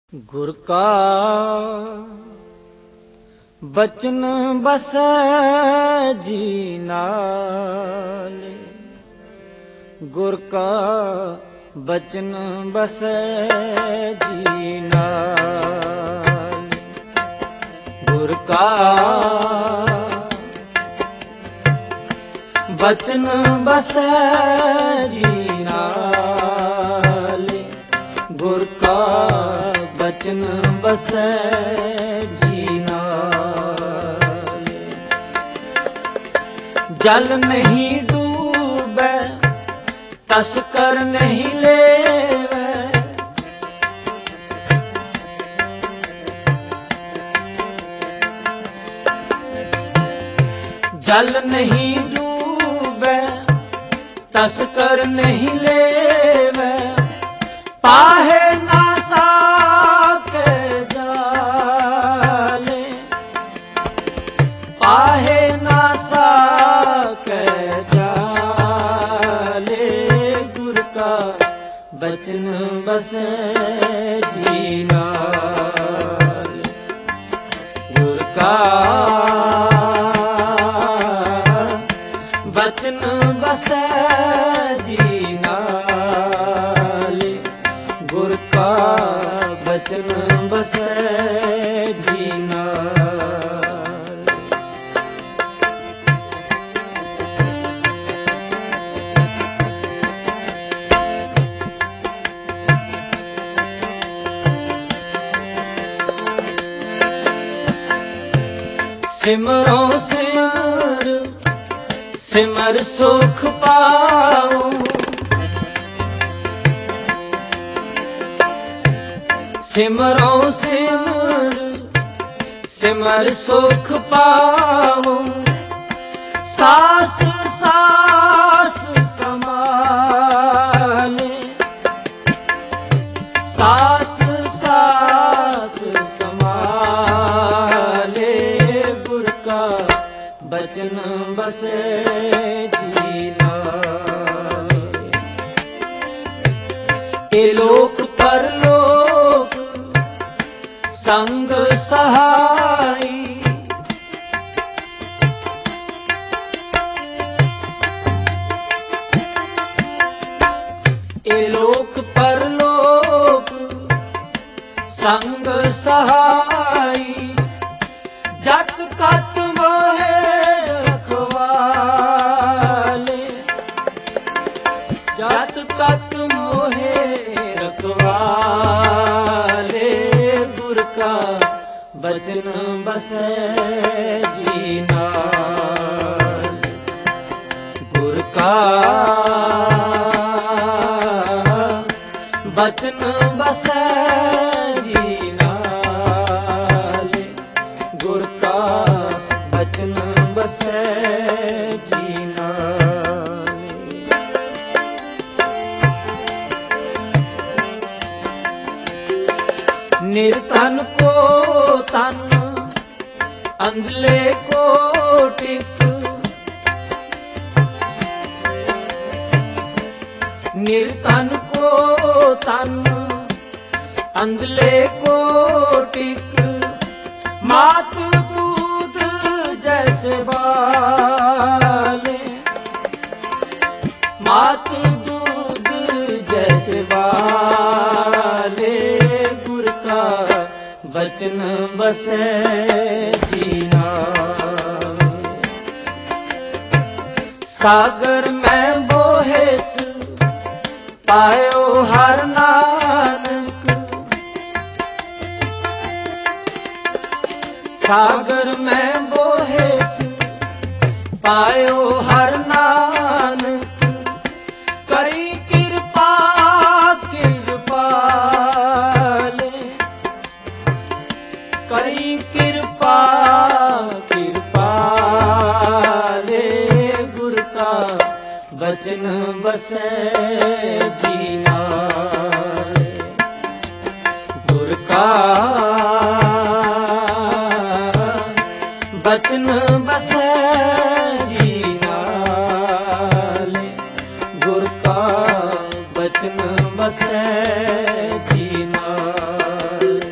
ਗੁਰ ਕਾ ਬਚਨ ਬਸੈ ਜੀ ਨਾਲ, ਗੁਰ ਕਾ ਬਚਨ ਬਸੈ ਜੀ ਨਾਲ। ਗੁਰ ਕਾ ਬਚਨ ਬਸੈ ਜੀ ਨਾਲ, ਗੁਰ ਕਾ ਬਚਨ ਬਸੈ ਜੀ ਨਾਲ। ਜਲ ਨਹੀਂ ਡੂਬੈ ਤਸਕਰ ਨਹੀਂ ਲੇਵੈ, ਜਲ ਨਹੀਂ ਡੂਬੈ ਤਸਕਰ ਨਹੀਂ ਲੇਵੈ, ਪਾਹੇ ਨਾ ਸਾਕੇ ਜਾਲੇ, ਪਾਹੇ ਨਾ ਸਾਕੇ ਜਾਲੇ। ਗੁਰ ਕਾ ਬਚਨ ਬਸੈ ਜੀ ਨਾਲ, ਗੁਰ ਕਾ ਬਚਨ ਬਸੈ ਜੀ ਨਾਲ, ਗੁਰ ਕਾ ਬਚਨ ਬਸੈ ਜੀ ਨਾਲ। ਸਿਮਰੋ ਸਿਮਰ ਸਿਮਰ ਸੁਖ ਪਾਉ, ਸਿਮਰੋ ਸਿਮਰ ਸਿਮਰ ਸੁਖ ਪਾਉ, ਸਾਸ ਸਾਸ ਸਮਾਲੇ, ਸਾਸ ਸਾਸ ਸਮਾਲੇ। ਗੁਰ ਕਾ ਬਚਨ ਬਸੈ ਜੀ ਨਾਲ, ਇਹ ਲੋਕ ਪਰਲੋਕ ਸੰਗ ਸਹਾਈ, ਇਹ ਲੋਕ ਪਰਲੋਕ ਸੰਗ ਸਹਾਈ। ਜਤ ਕਤ ਮੋਹਿ ਰਖਵਾਲੇ, ਜਤ ਕਤ ਮੋਹਿ ਰਖਵਾਲੇ। ਗੁਰ ਕਾ ਬਚਨ ਬਸੈ ਜੀ ਨਾਲ, ਗੁਰ ਕਾ ਬਚਨ ਬਸੈ ਜੀ ਨਾਲ, ਗੁਰ ਕਾ ਬਚਨ ਬਸੈ ਜੀ ਨਾਲ। ਨਿਰਧਨ ਕੋ ਤਨ ਅੰਧਲੇ ਕੋ ਟਿਕ, ਨਿਰਧਨ ਕੋ ਤਨ ਅੰਧਲੇ ਕੋ ਟਿਕ, ਮਾਤ ਦੂਧ ਜੈਸੇ ਬਾਲੇ, ਮਾਤ दूध जैसे वाले। गुर का बचन बसै जी नाल, सागर में बोहित पायो हर नानक, सागर में बोहित पायो हर नानक। करी कृपा कृपाले, करी कृपा कृपाले। गुर का बचन बसै जी नाल, गुर का बचन बसै जी नाल, गुर का बचन बसै जी नाल।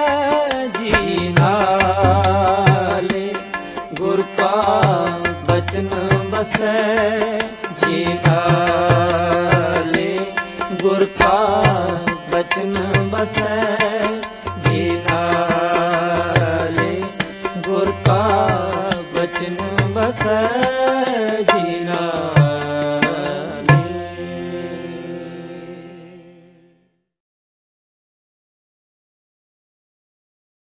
ਜੀ ਨਾਲੇ, ਗੁਰ ਕਾ ਬਚਨ ਬਸੈ ਜੀ ਨਾਲੇ, ਗੁਰ ਕਾ ਬਚਨ ਬਸੈ ਜੀ ਨਾਲੇ, ਗੁਰ ਕਾ ਬਚਨ ਬਸੈ ਜੀ ਨਾਲੇ।